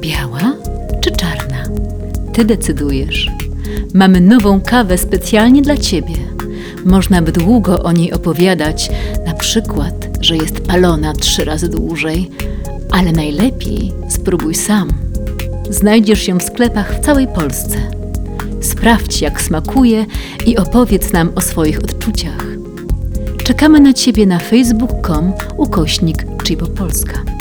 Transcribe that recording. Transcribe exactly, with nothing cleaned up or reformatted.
Biała czy czarna? Ty decydujesz. Mamy nową kawę specjalnie dla Ciebie. Można by długo o niej opowiadać, na przykład, że jest palona trzy razy dłużej, ale najlepiej spróbuj sam. Znajdziesz ją w sklepach w całej Polsce. Sprawdź, jak smakuje i opowiedz nam o swoich odczuciach. Czekamy na Ciebie na facebook kropka com ukośnik Chibo Polska.